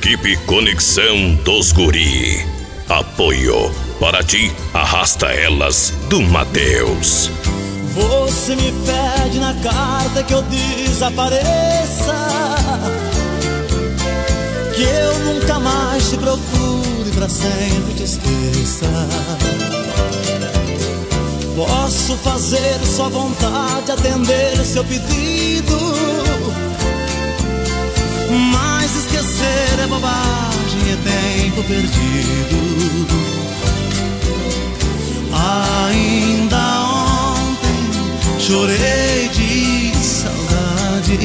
Equipe Conexão dos Guri. Apoio para ti, Arrasta Elas, do Mateus. Você me pede na carta que eu desapareça, que eu nunca mais te procure, pra sempre te esqueça. Posso fazer sua vontade, atender seu pedido, mas esquecer é bobagem, é tempo perdido. Ainda ontem chorei de saudade,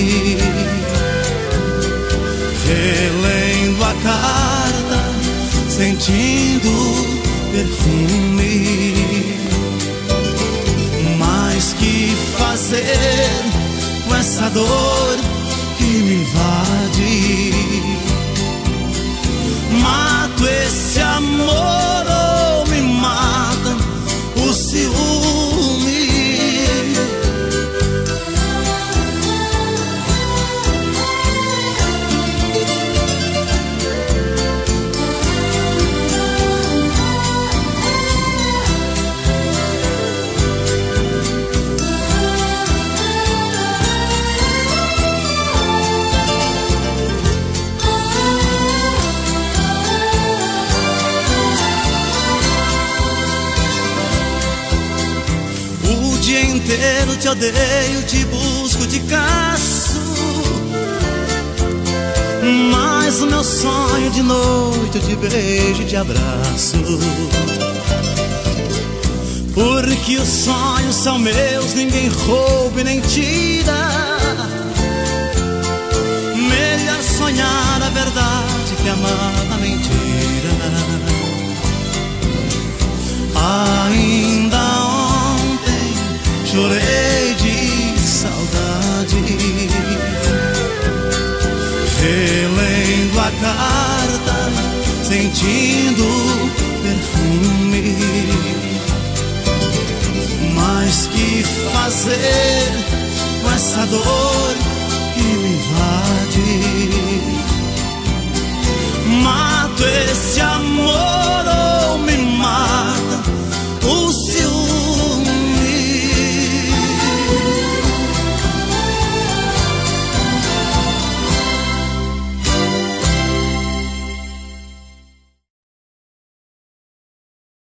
relendo a carta, sentindo perfume. Mas que fazer com essa dor que me invade? Mato esse amor ou me mata o ciúme? O dia inteiro te odeio, te busco, te caço, mas o meu sonho de noite eu te beijo e te abraço. Porque os sonhos são meus, ninguém rouba e nem tira. Melhor sonhar a verdade que amar a mentira. Ainda ontem chorei de saudade, relendo a carta, sentindo perfume. Mas que fazer com essa dor que me invade? Mato esse amor